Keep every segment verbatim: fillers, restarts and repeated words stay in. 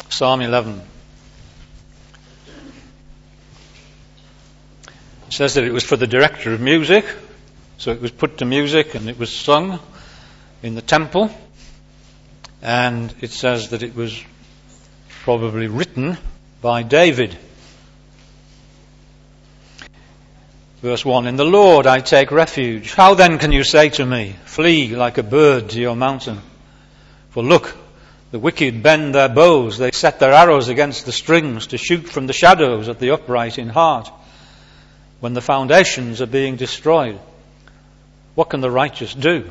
Psalm eleven. It says that it was for the director of music, so it was put to music and it was sung in the temple. And it says that it was probably written by David. Verse one, in the Lord I take refuge. How then can you say to me, flee like a bird to your mountain? For look, the wicked bend their bows, they set their arrows against the strings to shoot from the shadows at the upright in heart. When the foundations are being destroyed, what can the righteous do?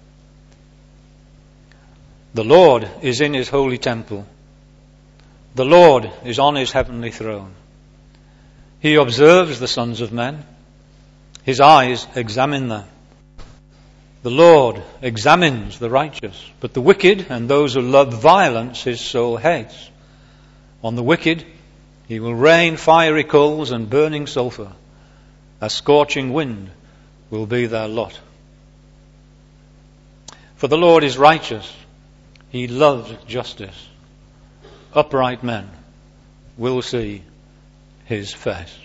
The Lord is in his holy temple. The Lord is on his heavenly throne. He observes the sons of men. His eyes examine them. The Lord examines the righteous, but the wicked and those who love violence his soul hates. On the wicked he will rain fiery coals and burning sulphur. A scorching wind will be their lot. For the Lord is righteous. He loves justice. Upright men will see his face.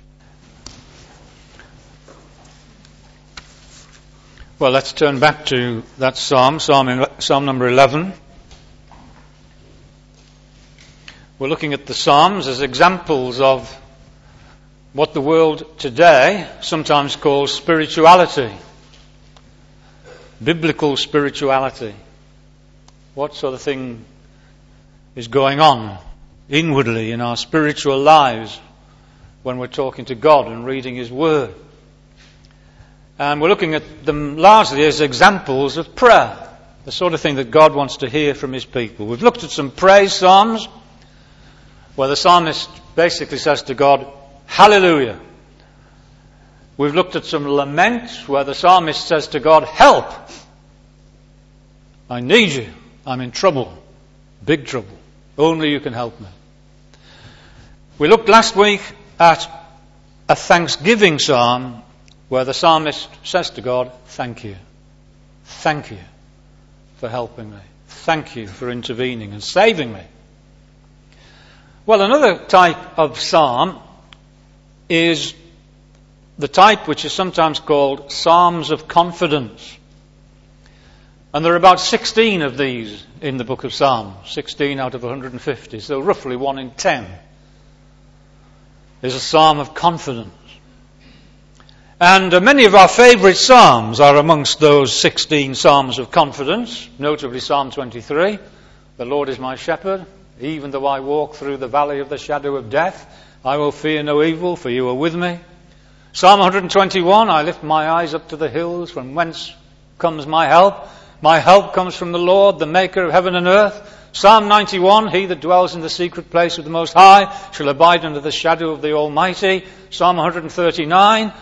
Well, let's turn back to that psalm, Psalm, Psalm number eleven. We're looking at the Psalms as examples of what the world today sometimes calls spirituality. Biblical spirituality. What sort of thing is going on inwardly in our spiritual lives when we're talking to God and reading His Word? And we're looking at them largely as examples of prayer, the sort of thing that God wants to hear from His people. We've looked at some praise psalms where the psalmist basically says to God, Hallelujah. We've looked at some lament where the psalmist says to God, Help! I need you. I'm in trouble. Big trouble. Only you can help me. We looked last week at a thanksgiving psalm where the psalmist says to God, Thank you. Thank you for helping me. Thank you for intervening and saving me. Well, another type of psalm is the type which is sometimes called Psalms of Confidence. And there are about sixteen of these in the book of Psalms, sixteen out of one hundred fifty, so roughly one in ten is a psalm of confidence. And uh, many of our favourite psalms are amongst those sixteen psalms of confidence, notably Psalm twenty-three, The Lord is my shepherd, even though I walk through the valley of the shadow of death, I will fear no evil, for you are with me. Psalm one hundred twenty-one, I lift my eyes up to the hills, from whence comes my help? My help comes from the Lord, the maker of heaven and earth. Psalm ninety-one, he that dwells in the secret place of the Most High shall abide under the shadow of the Almighty. Psalm one hundred thirty-nine,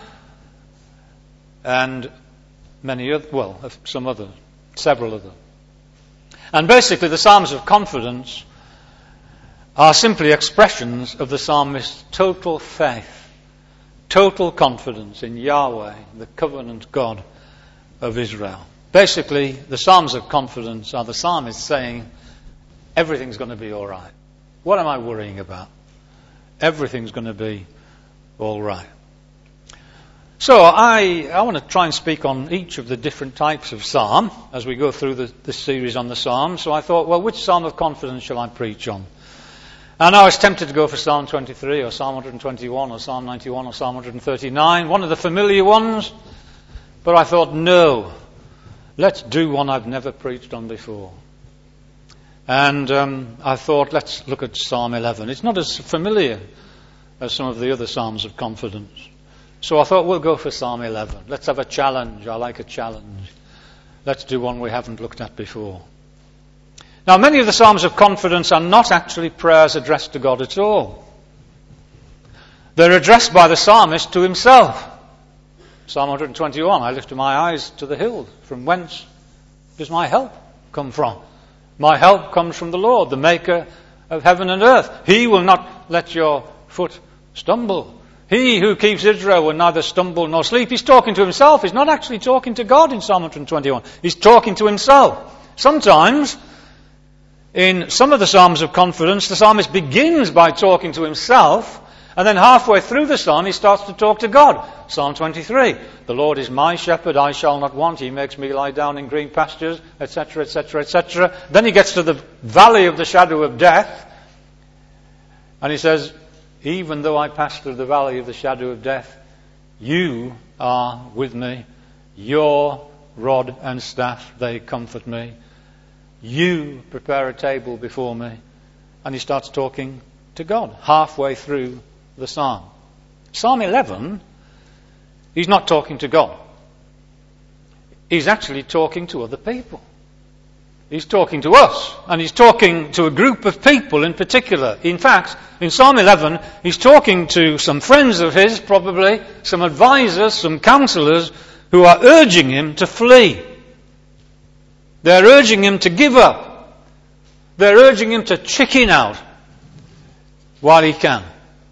and many other, well, some other, several of them. And basically the Psalms of confidence are simply expressions of the psalmist's total faith, total confidence in Yahweh, the covenant God of Israel. Basically, the Psalms of confidence are the psalmist saying, everything's going to be all right. What am I worrying about? Everything's going to be all right. So I, I want to try and speak on each of the different types of psalm as we go through the, this series on the Psalms. So I thought, well, which Psalm of confidence shall I preach on? And I was tempted to go for Psalm twenty-three or Psalm one hundred twenty-one or Psalm ninety-one or Psalm one hundred thirty-nine, one of the familiar ones. But I thought, no, let's do one I've never preached on before. And um, I thought, let's look at Psalm eleven. It's not as familiar as some of the other Psalms of confidence. So I thought, we'll go for Psalm eleven. Let's have a challenge. I like a challenge. Let's do one we haven't looked at before. Now, many of the Psalms of confidence are not actually prayers addressed to God at all. They're addressed by the psalmist to himself. Psalm one hundred twenty-one, I lift my eyes to the hills. From whence does my help come from? My help comes from the Lord, the maker of heaven and earth. He will not let your foot stumble. He who keeps Israel will neither stumble nor sleep. He's talking to himself. He's not actually talking to God in Psalm one hundred twenty-one. He's talking to himself. Sometimes In some of the Psalms of confidence, the psalmist begins by talking to himself, and then halfway through the psalm he starts to talk to God. Psalm twenty-three, the Lord is my shepherd, I shall not want, he makes me lie down in green pastures, et cetera, et cetera, et cetera. Then he gets to the valley of the shadow of death, and he says, even though I pass through the valley of the shadow of death, you are with me, your rod and staff, they comfort me. You prepare a table before me. And he starts talking to God halfway through the psalm. Psalm eleven, he's not talking to God. He's actually talking to other people. He's talking to us, and he's talking to a group of people in particular. In fact, in Psalm eleven, he's talking to some friends of his, probably, some advisors, some counselors, who are urging him to flee. They're urging him to give up. They're urging him to chicken out while he can.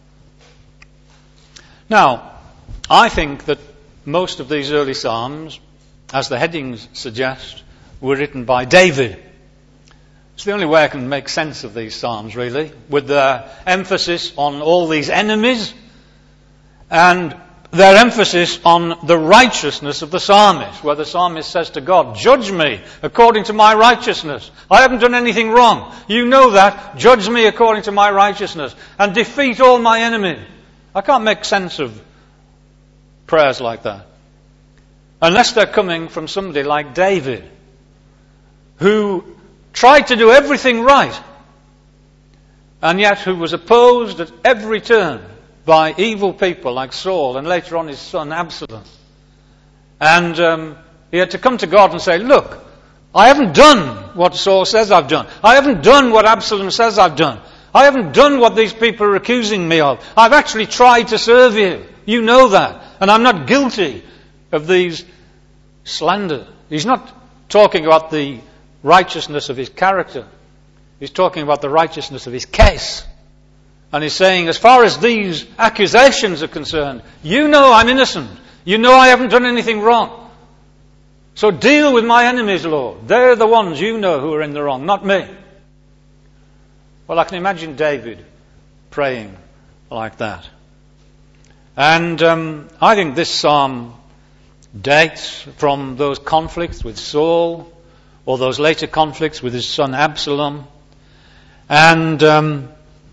Now, I think that most of these early Psalms, as the headings suggest, were written by David. It's the only way I can make sense of these Psalms, really, with their emphasis on all these enemies and their emphasis on the righteousness of the psalmist, where the psalmist says to God, judge me according to my righteousness. I haven't done anything wrong. You know that. Judge me according to my righteousness and defeat all my enemies. I can't make sense of prayers like that unless they're coming from somebody like David, who tried to do everything right and yet who was opposed at every turn by evil people like Saul and later on his son Absalom. And um, he had to come to God and say, look, I haven't done what Saul says I've done. I haven't done what Absalom says I've done. I haven't done what these people are accusing me of. I've actually tried to serve you. You know that. And I'm not guilty of these slander. He's not talking about the righteousness of his character. He's talking about the righteousness of his case. And he's saying, as far as these accusations are concerned, you know I'm innocent. You know I haven't done anything wrong. So deal with my enemies, Lord. They're the ones you know who are in the wrong, not me. Well, I can imagine David praying like that. And um, I think this psalm dates from those conflicts with Saul, or those later conflicts with his son Absalom. And um,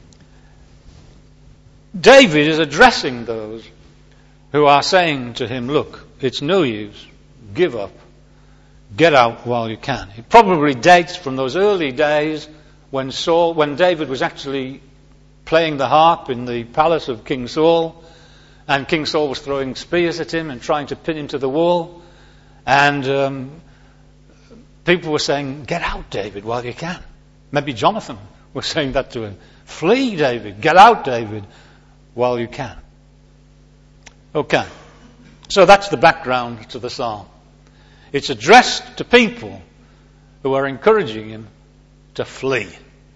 David is addressing those who are saying to him, look, it's no use, give up, get out while you can. It probably dates from those early days when Saul, when David was actually playing the harp in the palace of King Saul, and King Saul was throwing spears at him and trying to pin him to the wall, and um, people were saying, get out, David, while you can. Maybe Jonathan was saying that to him. Flee, David, get out, David, while you can. Okay. So that's the background to the psalm. It's addressed to people who are encouraging him to flee.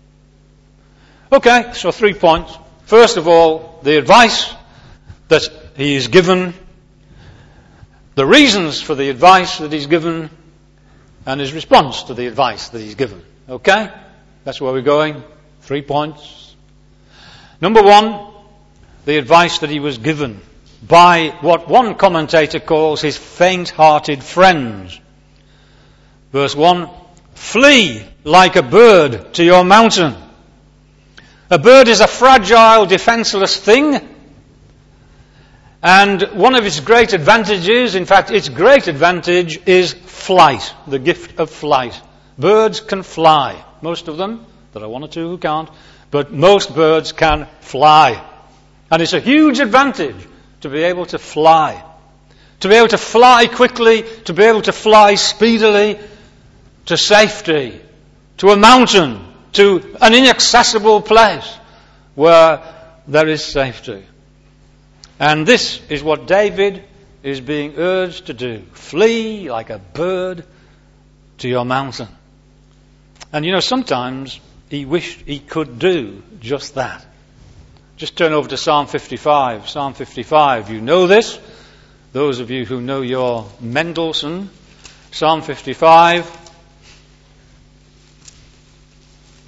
Okay, so three points. First of all, the advice that he is given, the reasons for the advice that he's given, and his response to the advice that he's given. Okay? That's where we're going. Three points. Number one, the advice that he was given by what one commentator calls his faint-hearted friends. Verse one, flee like a bird to your mountain. A bird is a fragile, defenseless thing. And one of its great advantages, in fact, its great advantage is flight, the gift of flight. Birds can fly. Most of them. There are one or two who can't. But most birds can fly. And it's a huge advantage to be able to fly. To be able to fly quickly, to be able to fly speedily, to safety, to a mountain, to an inaccessible place where there is safety. And this is what David is being urged to do. Flee like a bird to your mountain. And you know, sometimes he wished he could do just that. Just turn over to Psalm fifty-five. Psalm fifty-five, you know this. Those of you who know your Mendelssohn. Psalm fifty-five.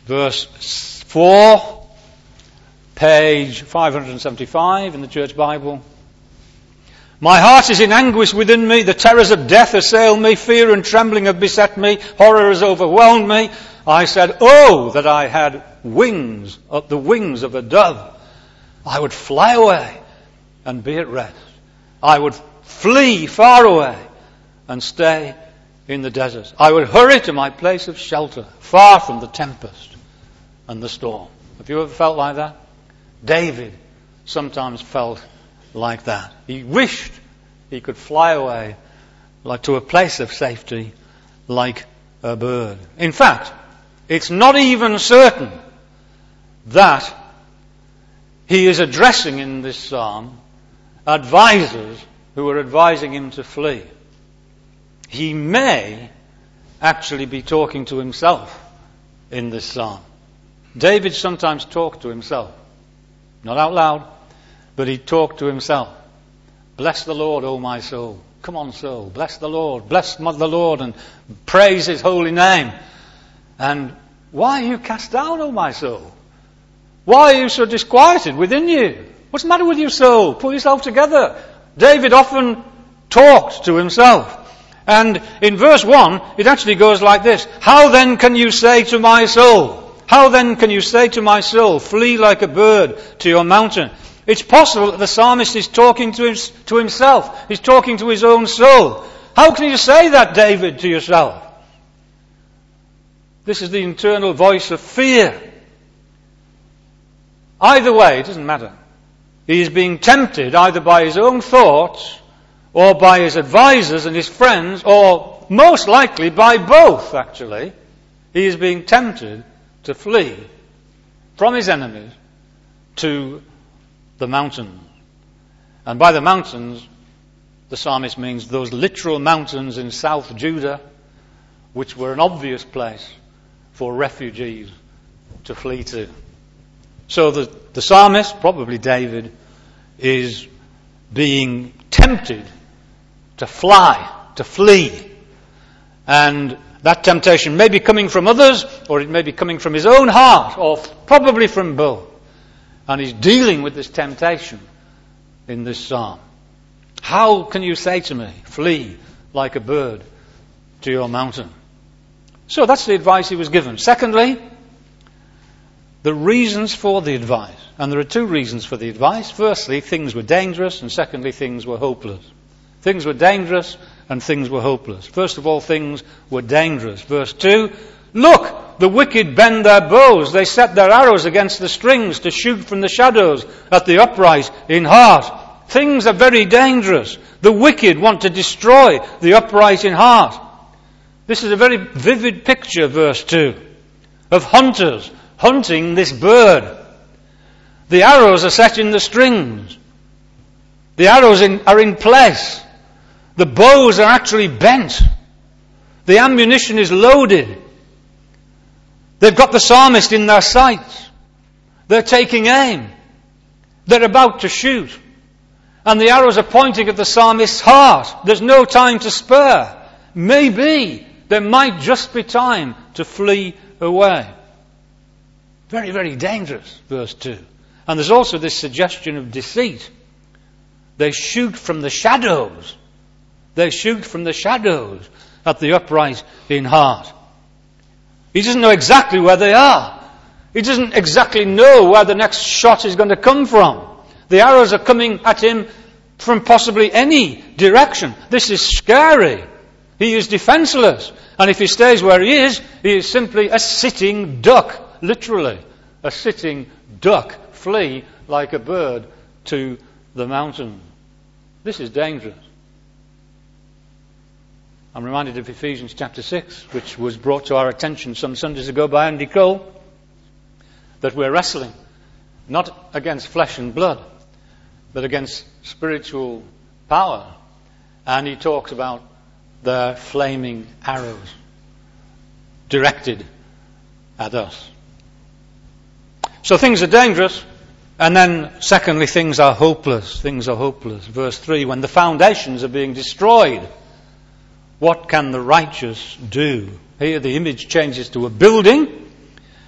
verse four, page five seventy-five in the Church Bible. My heart is in anguish within me. The terrors of death assail me. Fear and trembling have beset me. Horror has overwhelmed me. I said, oh, that I had wings, the wings of a dove. I would fly away and be at rest. I would flee far away and stay in the desert. I would hurry to my place of shelter, far from the tempest and the storm. Have you ever felt like that? David sometimes felt like that. He wished he could fly away like to a place of safety like a bird. In fact, it's not even certain that he is addressing in this psalm advisors who are advising him to flee. He may actually be talking to himself in this psalm. David sometimes talked to himself. Not out loud, but he talked to himself. Bless the Lord, O my soul. Come on, soul. Bless the Lord. Bless the Lord and praise his holy name. And why are you cast down, O my soul? Why are you so disquieted within you? What's the matter with your soul? Pull yourself together. David often talked to himself. And in verse one, it actually goes like this. How then can you say to my soul? How then can you say to my soul, flee like a bird to your mountain? It's possible that the psalmist is talking to, him, to himself. He's talking to his own soul. How can you say that, David, to yourself? This is the internal voice of fear. Either way, it doesn't matter. He is being tempted either by his own thoughts or by his advisors and his friends, or most likely by both, actually. He is being tempted to flee from his enemies to the mountains. And by the mountains, the psalmist means those literal mountains in South Judah, which were an obvious place for refugees to flee to. So the, the psalmist, probably David, is being tempted to fly, to flee. And that temptation may be coming from others, or it may be coming from his own heart, or probably from both. And he's dealing with this temptation in this psalm. How can you say to me, flee like a bird to your mountain? So that's the advice he was given. Secondly, the reasons for the advice. And there are two reasons for the advice. Firstly, things were dangerous, and secondly, things were hopeless. Things were dangerous and things were hopeless. First of all, things were dangerous. Verse two, look, the wicked bend their bows. They set their arrows against the strings to shoot from the shadows at the upright in heart. Things are very dangerous. The wicked want to destroy the upright in heart. This is a very vivid picture, verse two, of hunters hunting this bird. The arrows are set in the strings. The arrows in, are in place. The bows are actually bent. The ammunition is loaded. They've got the psalmist in their sights. They're taking aim. They're about to shoot. And the arrows are pointing at the psalmist's heart. There's no time to spare. Maybe there might just be time to flee away. Very, very dangerous, verse two. And there's also this suggestion of deceit. They shoot from the shadows. They shoot from the shadows at the upright in heart. He doesn't know exactly where they are. He doesn't exactly know where the next shot is going to come from. The arrows are coming at him from possibly any direction. This is scary. He is defenseless. And if he stays where he is, he is simply a sitting duck. Literally, a sitting duck. Flee like a bird to the mountain. This is dangerous. I'm reminded of Ephesians chapter six, which was brought to our attention some Sundays ago by Andy Cole, that we're wrestling not against flesh and blood, but against spiritual power. And he talks about their flaming arrows directed at us. So things are dangerous, and then secondly, things are hopeless. Things are hopeless. Verse three, when the foundations are being destroyed, what can the righteous do? Here the image changes to a building,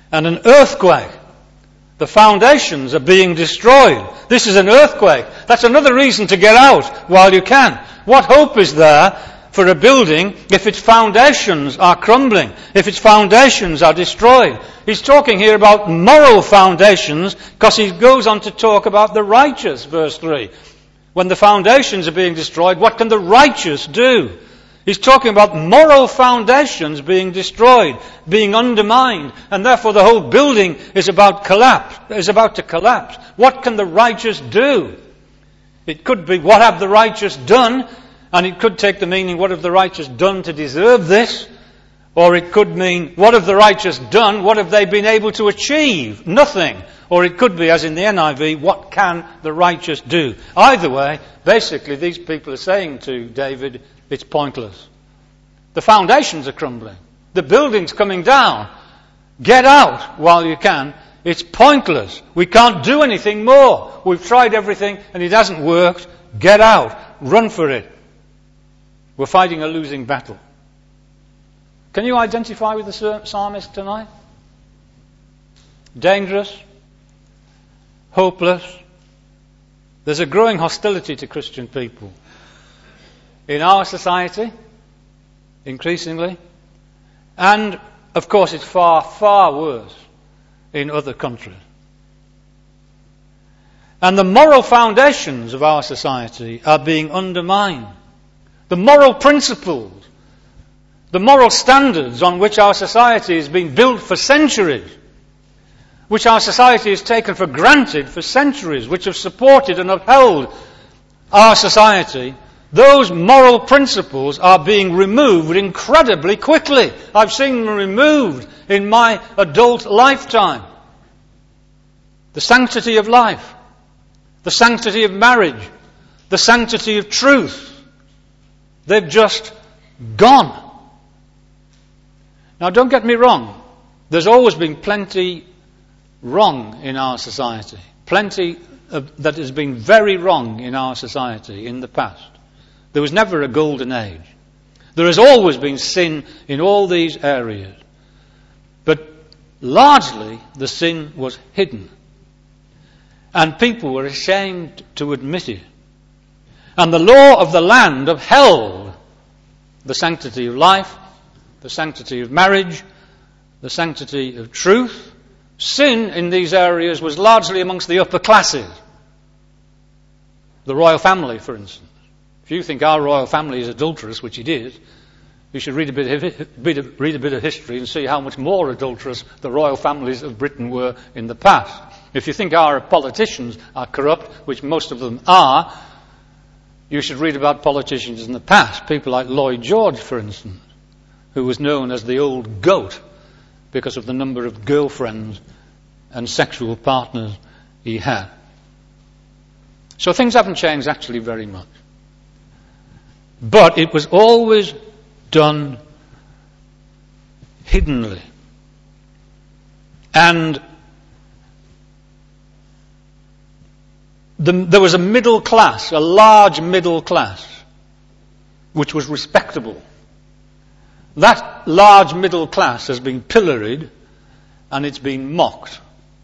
and an earthquake. The foundations are being destroyed. This is an earthquake. That's another reason to get out while you can. What hope is there for a building if its foundations are crumbling, if its foundations are destroyed? He's talking here about moral foundations because he goes on to talk about the righteous, verse three. When the foundations are being destroyed, what can the righteous do? He's talking about moral foundations being destroyed, being undermined, and therefore the whole building is about collapse, is about to collapse. What can the righteous do? It could be, what have the righteous done? And it could take the meaning, what have the righteous done to deserve this? Or it could mean, what have the righteous done? What have they been able to achieve? Nothing. Or it could be, as in the N I V, what can the righteous do? Either way, basically these people are saying to David, it's pointless. The foundations are crumbling. The building's coming down. Get out while you can. It's pointless. We can't do anything more. We've tried everything and it hasn't worked. Get out. Run for it. We're fighting a losing battle. Can you identify with the psalmist tonight? Dangerous. Hopeless. There's a growing hostility to Christian people. In our society, increasingly. And, of course, it's far, far worse in other countries. And the moral foundations of our society are being undermined. The moral principles, the moral standards on which our society has been built for centuries, which our society has taken for granted for centuries, which have supported and upheld our society, those moral principles are being removed incredibly quickly. I've seen them removed in my adult lifetime. The sanctity of life, the sanctity of marriage, the sanctity of truth. They've just gone. Now, don't get me wrong. There's always been plenty wrong in our society. Plenty of, that has been very wrong in our society in the past. There was never a golden age. There has always been sin in all these areas. But largely, the sin was hidden. And people were ashamed to admit it. And the law of the land upheld the sanctity of life, the sanctity of marriage, the sanctity of truth. Sin in these areas was largely amongst the upper classes. The royal family, for instance. If you think our royal family is adulterous, which it is, you should read a bit of, read a bit of history and see how much more adulterous the royal families of Britain were in the past. If you think our politicians are corrupt, which most of them are, you should read about politicians in the past. People like Lloyd George, for instance, who was known as the old goat because of the number of girlfriends and sexual partners he had. So things haven't changed actually very much. But it was always done hiddenly. And the, there was a middle class, a large middle class, which was respectable. That large middle class has been pilloried and it's been mocked.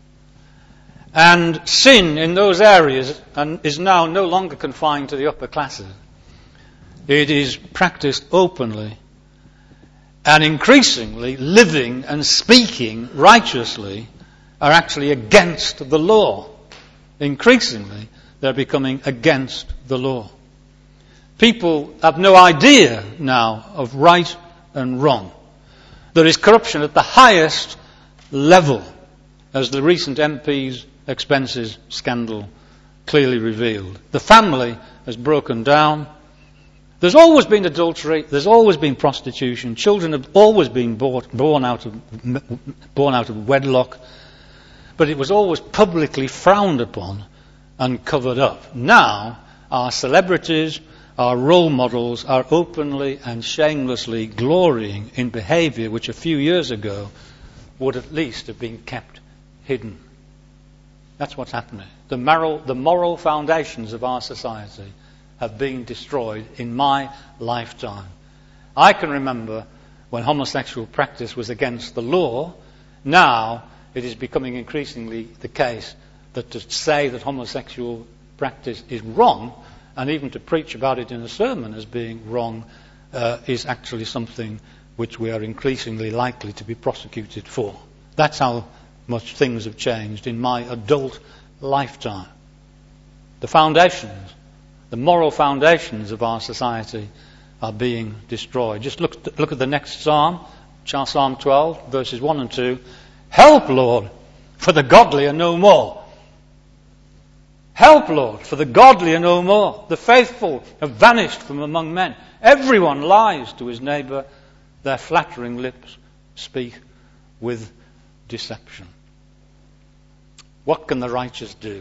And sin in those areas is now no longer confined to the upper classes. It is practiced openly, and increasingly living and speaking righteously are actually against the law. Increasingly, they're becoming against the law. People have no idea now of right and wrong. There is corruption at the highest level, as the recent M P's expenses scandal clearly revealed. The family has broken down. There's always been adultery. There's always been prostitution. Children have always been bought, born out of born out of wedlock. But it was always publicly frowned upon and covered up. Now, our celebrities, our role models are openly and shamelessly glorying in behaviour which a few years ago would at least have been kept hidden. That's what's happening. The moral, the moral foundations of our society have been destroyed in my lifetime. I can remember when homosexual practice was against the law. Now it is becoming increasingly the case that to say that homosexual practice is wrong, and even to preach about it in a sermon as being wrong, uh, is actually something which we are increasingly likely to be prosecuted for. That's how much things have changed in my adult lifetime. The foundations, the moral foundations of our society are being destroyed. Just look, look at the next psalm, Psalm twelve, verses one and two. Help, Lord, for the godly are no more. Help, Lord, for the godly are no more. The faithful have vanished from among men. Everyone lies to his neighbour. Their flattering lips speak with deception. What can the righteous do?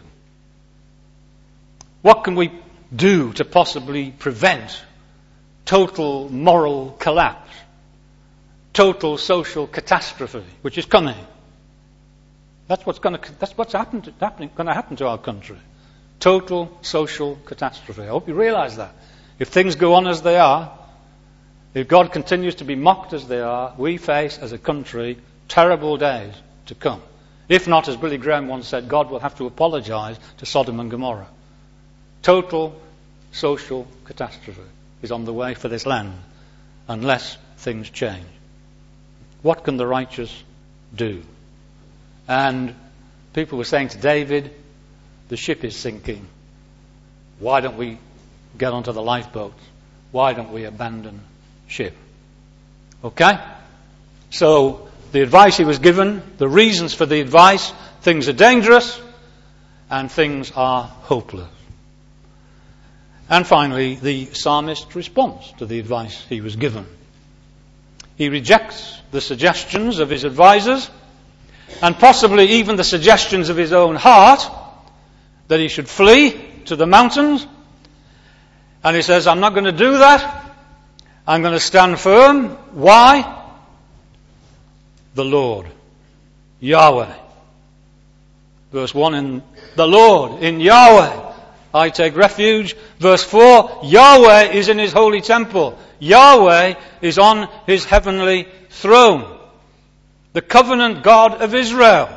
What can we do to possibly prevent total moral collapse, total social catastrophe, which is coming? That's what's going to, that's what's happened to, happening, going to happen to our country. Total social catastrophe. I hope you realise that. If things go on as they are, if God continues to be mocked as they are, we face as a country terrible days to come. If not, as Billy Graham once said, God will have to apologise to Sodom and Gomorrah. Total social catastrophe is on the way for this land unless things change. What can the righteous do? And people were saying to David, the ship is sinking. Why don't we get onto the lifeboats? Why don't we abandon ship? Okay? So, the advice he was given, the reasons for the advice, things are dangerous and things are hopeless. And finally, the psalmist's response to the advice he was given. He rejects the suggestions of his advisors and possibly even the suggestions of his own heart that he should flee to the mountains. And he says, I'm not going to do that. I'm going to stand firm. Why? The Lord, Yahweh. Verse one, in the Lord, in Yahweh, I take refuge. Verse four, Yahweh is in his holy temple. Yahweh is on his heavenly throne. The covenant God of Israel.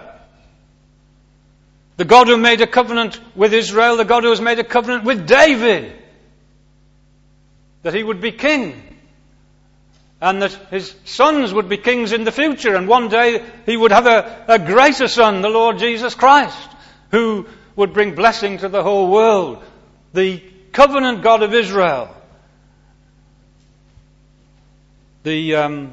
The God who made a covenant with Israel, the God who has made a covenant with David, that he would be king, and that his sons would be kings in the future, and one day he would have a, a greater son, the Lord Jesus Christ, who would bring blessing to the whole world. The covenant God of Israel. The um,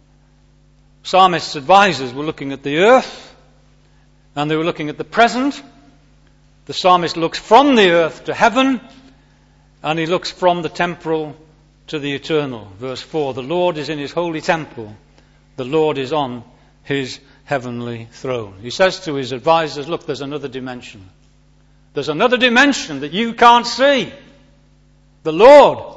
psalmist's advisors were looking at the earth, and they were looking at the present. The psalmist looks from the earth to heaven, and he looks from the temporal to the eternal. Verse four, the Lord is in his holy temple. The Lord is on his heavenly throne. He says to his advisors, look, there's another dimension. There's another dimension that you can't see. The Lord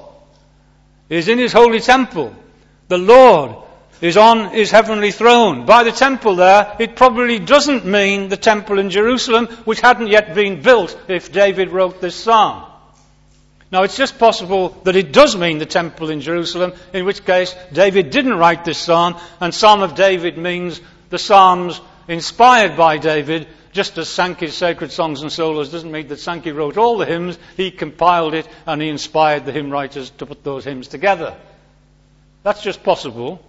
is in his holy temple. The Lord is on his heavenly throne. By the temple there, it probably doesn't mean the temple in Jerusalem, which hadn't yet been built if David wrote this psalm. Now, it's just possible that it does mean the temple in Jerusalem, in which case David didn't write this psalm, and Psalm of David means the psalms inspired by David, just as Sankey's Sacred Songs and Solos doesn't mean that Sankey wrote all the hymns. He compiled it and he inspired the hymn writers to put those hymns together. That's just possible.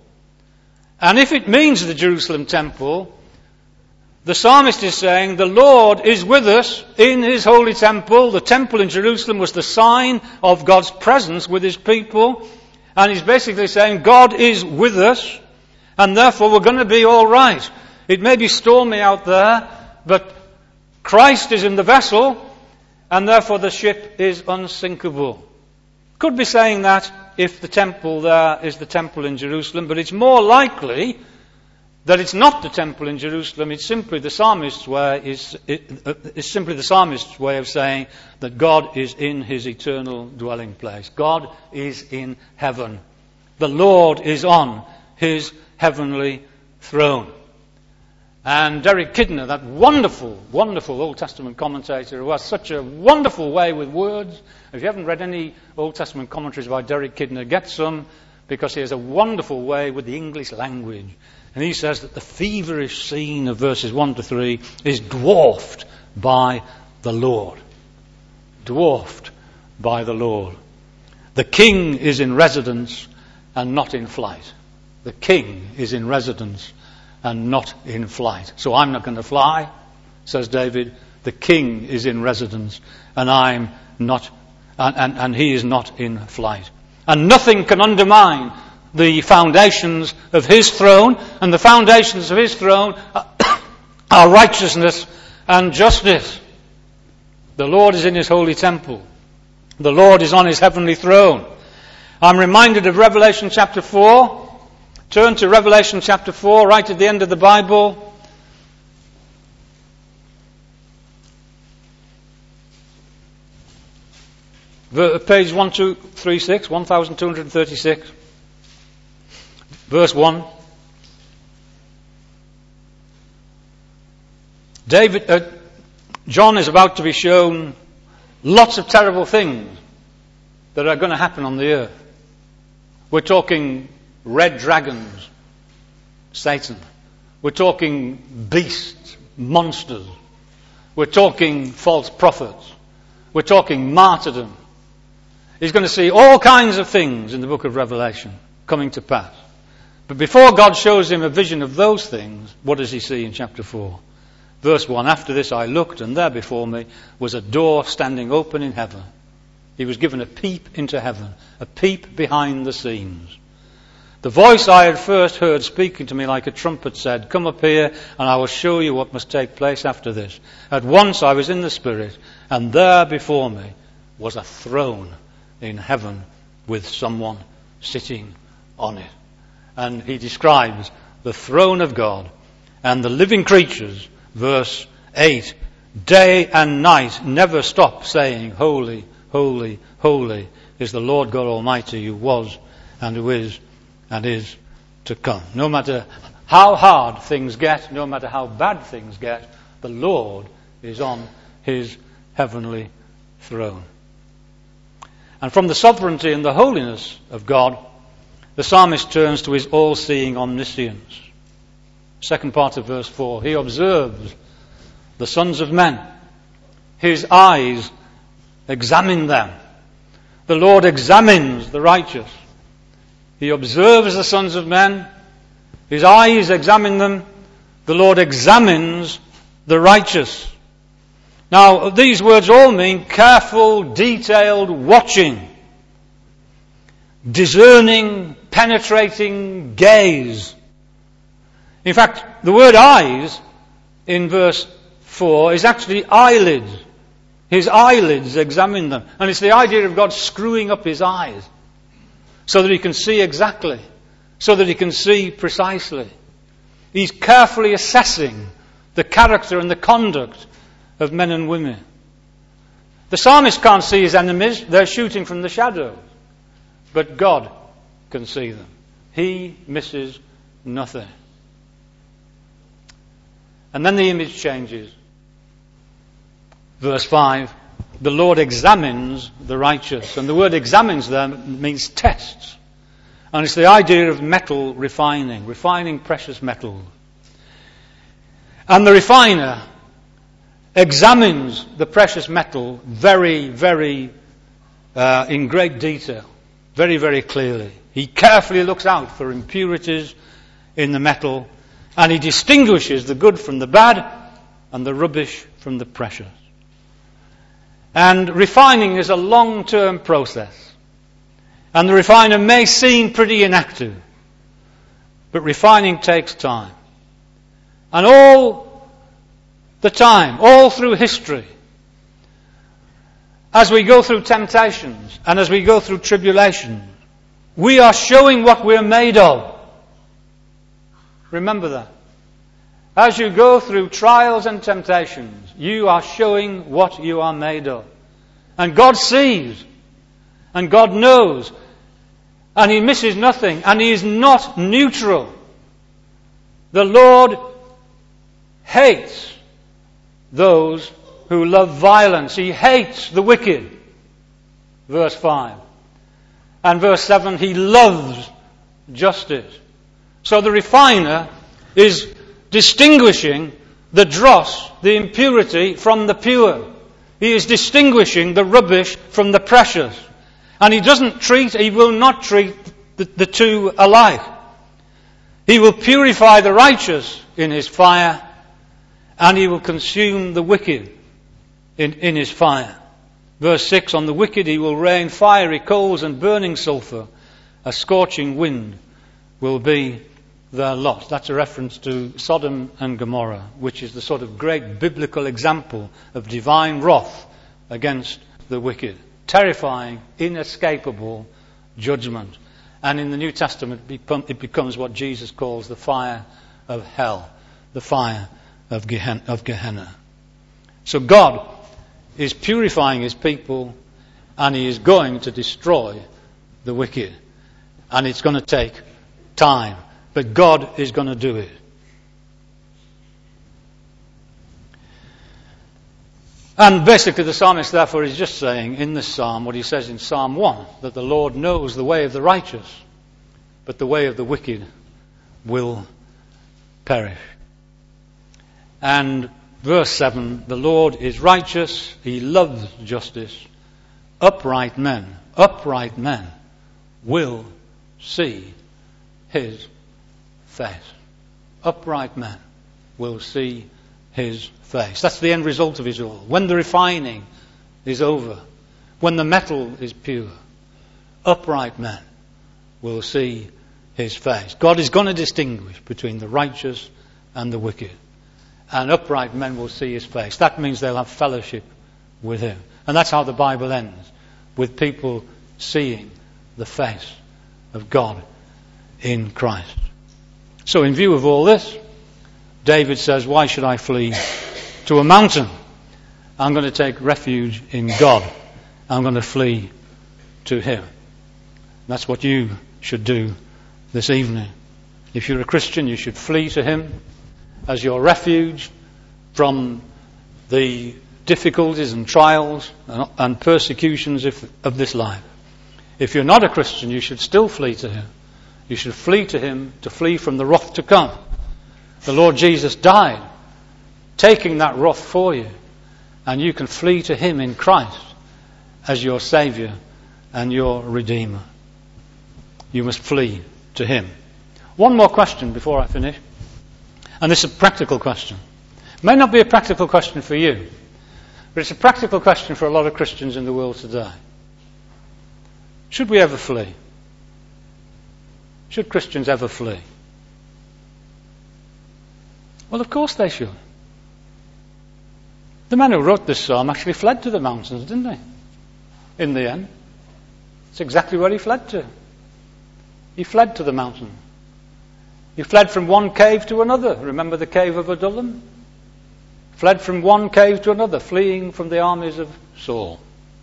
And if it means the Jerusalem temple, the psalmist is saying the Lord is with us in his holy temple. The temple in Jerusalem was the sign of God's presence with his people. And he's basically saying God is with us, and therefore we're going to be all right. It may be stormy out there, but Christ is in the vessel, and therefore the ship is unsinkable. Could be saying that if the temple there is the temple in Jerusalem, but it's more likely that it's not the temple in Jerusalem. It's simply the psalmist's way. Is it's simply the psalmist's way of saying that God is in his eternal dwelling place. God is in heaven. The Lord is on his heavenly throne. And Derek Kidner, that wonderful, wonderful Old Testament commentator who has such a wonderful way with words. If you haven't read any Old Testament commentaries by Derek Kidner, get some, because he has a wonderful way with the English language. And he says that the feverish scene of verses one to three is dwarfed by the Lord. Dwarfed by the Lord. The king is in residence and not in flight. The king is in residence and not in flight. So I'm not going to fly, says David. The king is in residence and I'm not, and, and, and he is not in flight. And nothing can undermine the foundations of his throne, and the foundations of his throne are righteousness and justice. The Lord is in his holy temple. The Lord is on his heavenly throne. I'm reminded of Revelation chapter four. Turn to Revelation chapter four, right at the end of the Bible. Page one two three six, one thousand two hundred thirty-six. Verse one. David, uh, John is about to be shown lots of terrible things that are going to happen on the earth. We're talking red dragons, Satan. We're talking beasts, monsters. We're talking false prophets. We're talking martyrdom. He's going to see all kinds of things in the book of Revelation coming to pass. But before God shows him a vision of those things, what does he see in chapter four? Verse one, after this I looked, and there before me was a door standing open in heaven. He was given a peep into heaven, a peep behind the scenes. The voice I had first heard speaking to me like a trumpet said, "Come up here, and I will show you what must take place after this." At once I was in the Spirit, and there before me was a throne in heaven with someone sitting on it. And he describes the throne of God and the living creatures, verse eight, day and night never stop saying, "Holy, holy, holy is the Lord God Almighty, who was and who is and is to come." No matter how hard things get, no matter how bad things get, the Lord is on his heavenly throne. And from the sovereignty and the holiness of God, the psalmist turns to his all-seeing omniscience. Second part of verse four. He observes the sons of men. His eyes examine them. The Lord examines the righteous. He observes the sons of men. His eyes examine them. The Lord examines the righteous. Now, these words all mean careful, detailed watching, discerning, penetrating gaze. In fact, the word eyes in verse four is actually eyelids. His eyelids examine them. And it's the idea of God screwing up his eyes so that he can see exactly, so that he can see precisely. He's carefully assessing the character and the conduct of men and women. The psalmist can't see his enemies. They're shooting from the shadows. But God can see them. He misses nothing. And then the image changes. Verse five, the Lord examines the righteous. And the word examines there means tests. And it's the idea of metal refining, refining precious metals. And the refiner examines the precious metal very, very, uh, in great detail, very, very clearly. He carefully looks out for impurities in the metal, and he distinguishes the good from the bad and the rubbish from the precious. And refining is a long-term process. And the refiner may seem pretty inactive, but refining takes time. And all the time, all through history, as we go through temptations and as we go through tribulations, we are showing what we're made of. Remember that. As you go through trials and temptations, you are showing what you are made of. And God sees, and God knows, and he misses nothing, and he is not neutral. The Lord hates those who love violence. He hates the wicked. Verse five. And verse seven, he loves justice. So the refiner is distinguishing the dross, the impurity, from the pure. He is distinguishing the rubbish from the precious. And he doesn't treat, he will not treat the, the two alike. He will purify the righteous in his fire, and he will consume the wicked in, in his fire. Verse six, on the wicked he will rain fiery coals and burning sulphur. A scorching wind will be their lot. That's a reference to Sodom and Gomorrah, which is the sort of great biblical example of divine wrath against the wicked. Terrifying, inescapable judgment. And in the New Testament it becomes what Jesus calls the fire of hell, the fire of Gehenna. So God is purifying his people, and he is going to destroy the wicked. And it's going to take time, but God is going to do it. And basically the psalmist therefore is just saying in this psalm what he says in Psalm one, that the Lord knows the way of the righteous, but the way of the wicked will perish. And verse seven, the Lord is righteous, he loves justice, upright men, upright men will see his face. Upright men will see his face. That's the end result of it all. When the refining is over, when the metal is pure, upright men will see his face. God is going to distinguish between the righteous and the wicked. And upright men will see his face. That means they'll have fellowship with him. And that's how the Bible ends, with people seeing the face of God in Christ. So in view of all this, David says, why should I flee to a mountain? I'm going to take refuge in God. I'm going to flee to him. That's what you should do this evening. If you're a Christian, you should flee to him as your refuge from the difficulties and trials and persecutions of this life. If you're not a Christian, you should still flee to him. You should flee to him to flee from the wrath to come. The Lord Jesus died, taking that wrath for you, and you can flee to him in Christ as your Saviour and your Redeemer. You must flee to him. One more question before I finish, and this is a practical question. It may not be a practical question for you, but it's a practical question for a lot of Christians in the world today. Should we ever flee? Should Christians ever flee? Well, of course they should. The man who wrote this psalm actually fled to the mountains, didn't he? In the end. It's exactly where he fled to. He fled to the mountain. He fled from one cave to another. Remember the cave of Adullam? Fled from one cave to another, fleeing from the armies of Saul.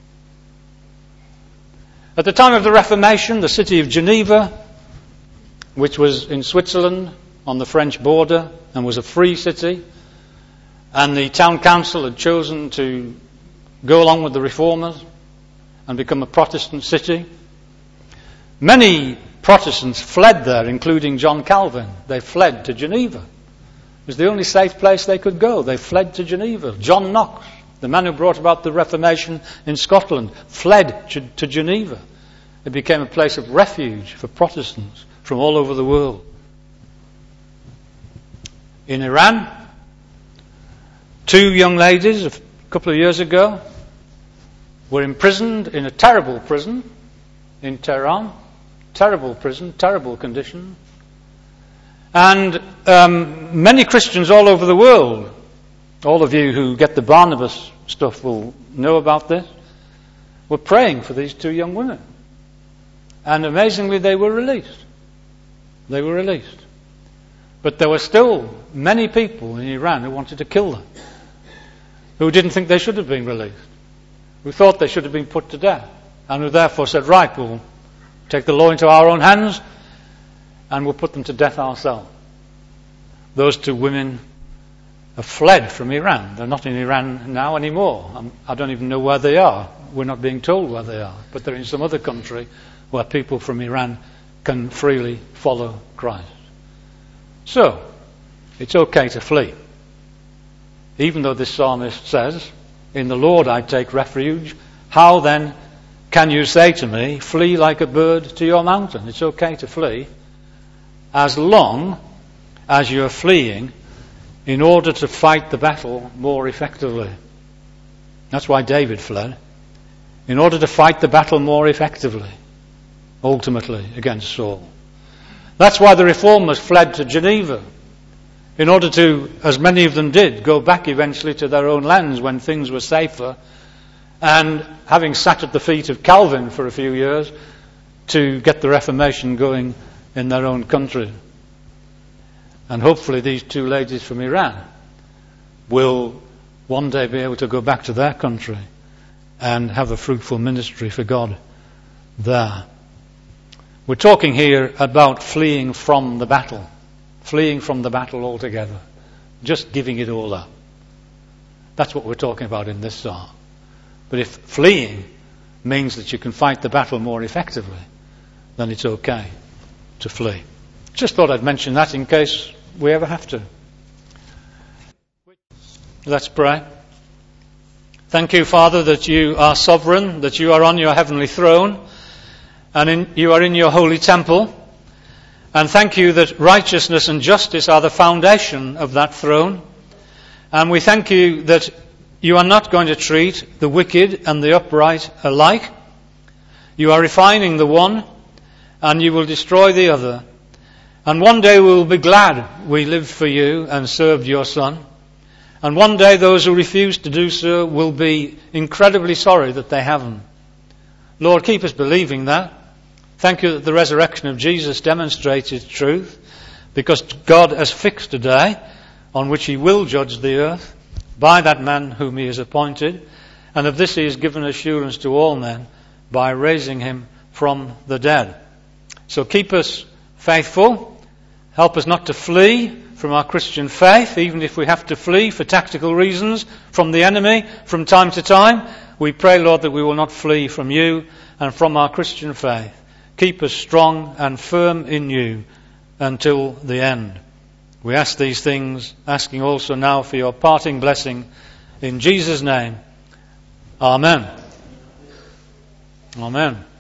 At the time of the Reformation, the city of Geneva, which was in Switzerland on the French border and was a free city, and the town council had chosen to go along with the reformers and become a Protestant city. Many Protestants fled there, including John Calvin. They fled to Geneva. It was the only safe place they could go. They fled to Geneva. John Knox, the man who brought about the Reformation in Scotland, fled to Geneva. It became a place of refuge for Protestants from all over the world. In Iran, two young ladies a couple of years ago were imprisoned in a terrible prison in Tehran. Terrible prison, terrible condition. And um, many Christians all over the world, all of you who get the Barnabas stuff will know about this, were praying for these two young women. And amazingly, they were released. They were released. But there were still many people in Iran who wanted to kill them, who didn't think they should have been released, who thought they should have been put to death, and who therefore said, right, we'll take the law into our own hands and we'll put them to death ourselves. Those two women have fled from Iran. They're not in Iran now anymore. I'm, I don't even know where they are. We're not being told where they are. But they're in some other country where people from Iran can freely follow Christ. So, it's okay to flee. Even though this psalmist says, in the Lord I take refuge, how then can you say to me, flee like a bird to your mountain? It's okay to flee, as long as you're fleeing in order to fight the battle more effectively. That's why David fled, in order to fight the battle more effectively, ultimately, against Saul. That's why the reformers fled to Geneva, in order to, as many of them did, go back eventually to their own lands when things were safer, and having sat at the feet of Calvin for a few years, to get the Reformation going in their own country. And hopefully these two ladies from Iran will one day be able to go back to their country and have a fruitful ministry for God there. We're talking here about fleeing from the battle. Fleeing from the battle altogether. Just giving it all up. That's what we're talking about in this psalm. But if fleeing means that you can fight the battle more effectively, then it's okay to flee. Just thought I'd mention that in case we ever have to. Let's pray. Thank you, Father, that you are sovereign, that you are on your heavenly throne, and in, you are in your holy temple. And thank you that righteousness and justice are the foundation of that throne. And we thank you that you are not going to treat the wicked and the upright alike. You are refining the one, and you will destroy the other. And one day we will be glad we lived for you and served your Son. And one day those who refuse to do so will be incredibly sorry that they haven't. Lord, keep us believing that. Thank you that the resurrection of Jesus demonstrated truth, because God has fixed a day on which he will judge the earth by that man whom he has appointed, and of this he has given assurance to all men by raising him from the dead. So keep us faithful. Help us not to flee from our Christian faith, even if we have to flee for tactical reasons from the enemy from time to time. We pray, Lord, that we will not flee from you and from our Christian faith. Keep us strong and firm in you until the end. We ask these things, asking also now for your parting blessing in Jesus' name. Amen. Amen.